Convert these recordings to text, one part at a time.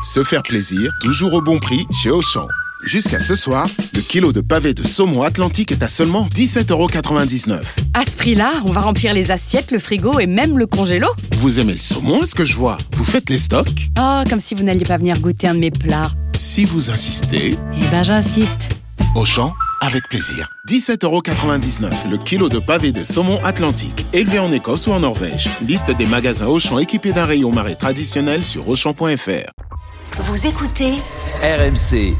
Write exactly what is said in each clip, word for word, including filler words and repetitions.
Se faire plaisir, toujours au bon prix chez Auchan. Jusqu'à ce soir, le kilo de pavé de saumon Atlantique est à seulement dix-sept euros quatre-vingt-dix-neuf. À ce prix-là, on va remplir les assiettes, le frigo et même le congélo. Vous aimez le saumon, est-ce que je vois? Vous faites les stocks? Oh, comme si vous n'alliez pas venir goûter un de mes plats. Si vous insistez... Eh ben, j'insiste. Auchan, avec plaisir. dix-sept euros quatre-vingt-dix-neuf, le kilo de pavé de saumon Atlantique, élevé en Écosse ou en Norvège. Liste des magasins Auchan équipés d'un rayon marée traditionnel sur auchan point f r. Vous écoutez R M C.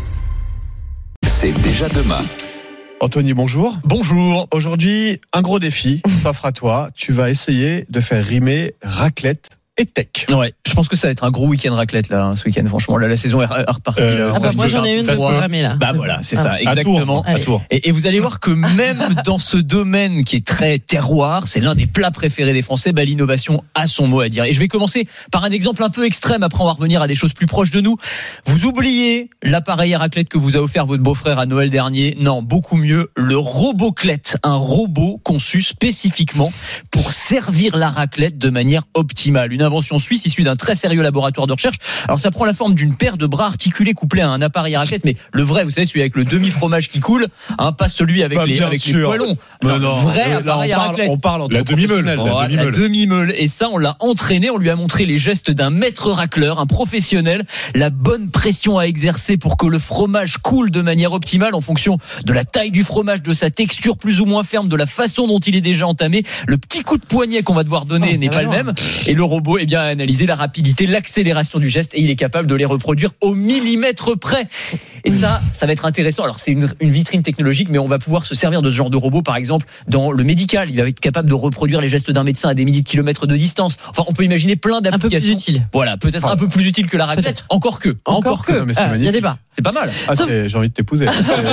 C'est déjà demain. Anthony, bonjour. Bonjour. Aujourd'hui, un gros défi s'offre à toi. Tu vas essayer de faire rimer raclette et tech. Ouais, je pense que ça va être un gros week-end raclette là, ce week-end. Franchement, là, la saison est repartie. Euh, là. ah bah moi j'en ai une de programmée là. Bah voilà, c'est Ah. ça, exactement. À Tours. Et, et vous allez voir que même dans ce domaine qui est très terroir, c'est l'un des plats préférés des Français, bah, l'innovation a son mot à dire. Et je vais commencer par un exemple un peu extrême, après on va revenir à des choses plus proches de nous. Vous oubliez l'appareil à raclette que vous a offert votre beau-frère à Noël dernier. Non, beaucoup mieux, le Roboclette, un robot conçu spécifiquement pour servir la raclette de manière optimale. Une invention suisse issue d'un très sérieux laboratoire de recherche. Alors ça prend la forme d'une paire de bras articulés couplés à un appareil à raclette, mais le vrai, vous savez, celui avec le demi-fromage qui coule, hein, pas celui avec Bah, les, bien avec les sûr. poilons. Mais Alors, non, vrai là, appareil on à parle, raclette. on parle entre La demi-meule, professionnels. la Oh, demi-meule. la demi-meule. Et ça, on l'a entraîné, on lui a montré les gestes d'un maître racleur, un professionnel, la bonne pression à exercer pour que le fromage coule de manière optimale en fonction de la taille du fromage, de sa texture plus ou moins ferme, de la façon dont il est déjà entamé. Le petit coup de poignet qu'on va devoir donner Oh, n'est pas le même. Et le robot, eh bien, a analysé la rapidité, l'accélération du geste et il est capable de les reproduire au millimètre près. Et ça, ça va être intéressant. Alors, c'est une, une vitrine technologique, mais on va pouvoir se servir de ce genre de robot, par exemple, dans le médical. Il va être capable de reproduire les gestes d'un médecin à des milliers de kilomètres de distance. Enfin, on peut imaginer plein Un peu d'applications. plus utile. Voilà, peut-être un peu plus utile que la raclette. Peut-être. Encore que. Encore que. Non, mais c'est Ah, il y a magnifique. débat. C'est pas mal. Ah, Sauf- c'est- j'ai envie de t'épouser.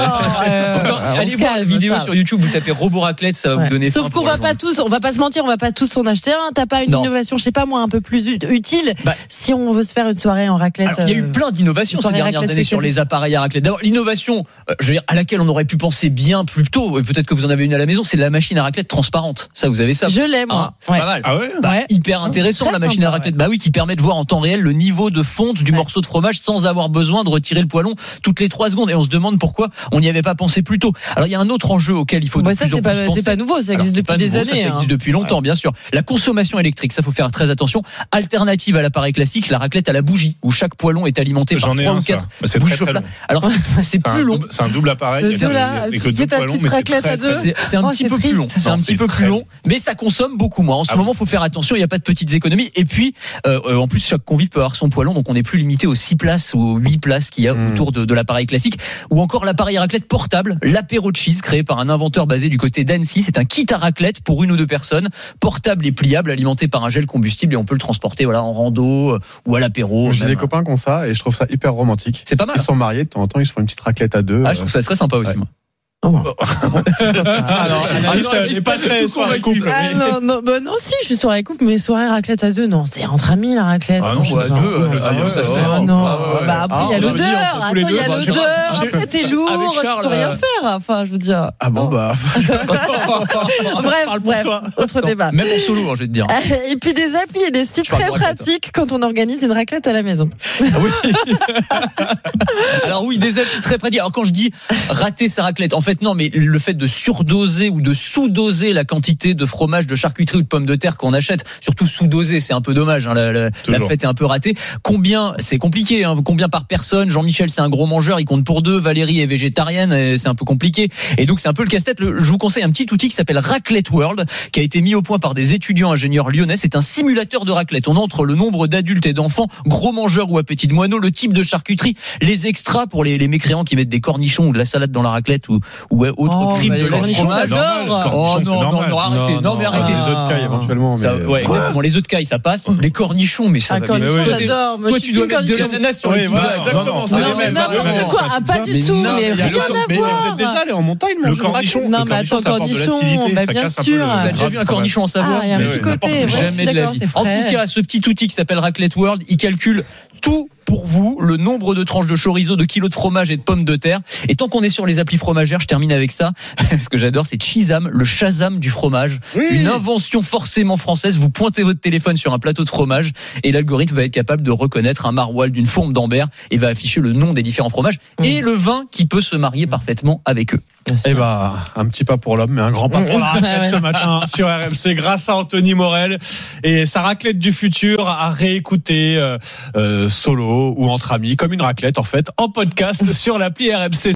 Encore, Euh, allez on se voir la calme, vidéo Charles. sur YouTube, vous tapez robot raclette, ça va Ouais. vous donner Sauf faim qu'on pour va rejoindre. pas tous, on va pas se mentir, on va pas tous s'en acheter un. T'as pas une Non. innovation, je sais pas moi, un peu plus u- utile Bah, si on veut se faire une soirée en raclette. Alors, il y a eu euh, plein d'innovations une ces soirée dernières raclette années sur spéciale. les appareils à raclette. D'abord, l'innovation, euh, je veux dire, à laquelle on aurait pu penser bien plus tôt, et peut-être que vous en avez une à la maison, c'est la machine à raclette transparente. Ça, vous avez ça. Je l'ai Hein, moi. c'est Ouais. pas mal. Ah ouais? Bah, Ouais. hyper intéressant Très la machine sympa, à raclette. ouais. Bah oui, qui permet de voir en temps réel le niveau de fonte du Ouais. morceau de fromage sans avoir besoin de retirer le poêlon toutes les trois secondes. Et on se demande pourquoi on n'y avait pas pensé plus tôt. Alors il y a un autre enjeu auquel il faut Bah, de ça plus en c'est plus pas, penser. c'est pas nouveau, ça Alors, existe c'est depuis pas des nouveau, ça, années. ça existe hein. depuis longtemps, bien sûr. La consommation électrique, ça faut faire très attention. Alternative à l'appareil classique, la raclette à la bougie, où chaque poêlon est alimenté par J'en ai trois un, ou ça. quatre Bah, c'est bougies très, très chauffe-là. long. Alors c'est C'est un plus long. double- C'est un double appareil. Le Il y a- ceux-là, il y a que c'est deux ta poêlons, petite mais c'est raclette très, à deux. très- C'est, c'est un Oh, petit c'est peu plus triste. long. C'est Non, un petit c'est peu très plus long. long, mais ça consomme beaucoup moins. En ce Ah moment, oui. faut faire attention. Il n'y a pas de petites économies. Et puis, euh, euh, en plus, chaque convive peut avoir son poêlon, donc on n'est plus limité aux six places ou aux huit places qu'il y a Mmh. autour de, de l'appareil classique. Ou encore l'appareil à raclette portable, l'apéro cheese, créé par un inventeur basé du côté d'Annecy. C'est un kit à raclette pour une ou deux personnes, portable et pliable, alimenté par un gel combustible, et on peut le transporter, voilà, en rando euh, ou à l'apéro. J'ai même. des copains qui ont ça et je trouve ça hyper romantique. C'est pas mal. Ils sont mariés, de temps en temps, ils se font une petite raclette à deux. Ah, je trouve ça très sympa aussi, Ouais. moi. Alors, Analyse, elle elle est est pas pas très tout soirée convaincue. couple. Ah non, non, bah non, si, je suis soirée couple, mais soirée raclette à deux, non, c'est entre amis la raclette. Ah non, je ouais, sais à pas. deux, euh, Ah ah ouais, ça se ouais, fait. ouais. Ah non, Ah ouais, ouais. bah après, il y a Ah, on va l'odeur, dire, entre tous les attends, il y deux, a bah, j'ai- l'odeur, j'ai- après t'es lourd, avec tu Charles, peux rien euh, faire, enfin, je veux dire. Ah bon, bah. Bref, bref, autre débat. Même en solo, hein, je vais te dire. Et puis des applis et des sites Je parle très de raclette. pratiques quand on organise une raclette à la maison. Alors oui, des applis très pratiques. Alors quand je dis rater sa raclette, en fait non, mais le fait de surdoser ou de sous-doser la quantité de fromage, de charcuterie ou de pommes de terre qu'on achète, surtout sous-doser, c'est un peu dommage. Hein, la, la, la Toujours. fête est un peu ratée. Combien, c'est compliqué. Hein, combien par personne? Jean-Michel, c'est un gros mangeur, il compte pour deux. Valérie est végétarienne, et c'est un peu compliqué. Et donc c'est un peu le casse-tête. Le- je vous conseille un petit outil qui s'appelle Raclette World, qui a été mis au point par des étudiants ingénieurs lyonnais. C'est un simulateur de raclette. On entre le nombre d'adultes et d'enfants, gros mangeurs ou appétit de moineaux, le type de charcuterie, les extras pour les, les mécréants qui mettent des cornichons ou de la salade dans la raclette ou, ou ouais, autre Oh, crime bah, de les la cornichons, fromage. j'adore. Oh Cornichons, c'est non, non, normal. non, arrêtez. Non, mais arrêtez. Les œufs de caille éventuellement. Ça, mais- ouais, exactement. Les œufs de caille, ça passe. Les cornichons, mais ça Un va. cornichon, Mais oui. j'adore. Moi, Toi, je tu suis dois team mettre de cornichon. l'ananas sur Oui, les voilà, pizzas. exactement, Non, non, c'est Non, les mais mêmes. n'importe le même. quoi. Ah, pas du tout, non, mais il y a rien le- à Mais vous voir. êtes déjà allé en montagne, Le manger cornichon, Non, le mais cornichon, attends, ça apporte de cornichon, l'acidité, bah, ça bien casse un peu sûr. le- T'as déjà vu un cornichon en savoie? Ah, il y a un Mais petit oui, côté. n'importe ouais, quoi. je suis Jamais de la d'accord, vie. c'est En frais. tout cas, ce petit outil qui s'appelle Raclette World, il calcule tout pour vous le nombre de tranches de chorizo, de kilos de fromage et de pommes de terre. Et tant qu'on est sur les applis fromagères, je termine avec ça, parce que j'adore, c'est Cheesam, le Shazam du fromage. Oui. Une invention forcément française. Vous pointez votre téléphone sur un plateau de fromage et l'algorithme va être capable de reconnaître un maroilles d'une fourme d'Ambert et va afficher le nom des différents fromages mmh. et le vin qui peut se marier parfaitement avec eux. Eh ben, un petit pas pour l'homme, mais un grand pas pour la raclette ce matin sur R M C grâce à Anthony Morel et sa raclette du futur à réécouter euh, euh, solo ou entre amis, comme une raclette en fait, en podcast sur l'appli R M C.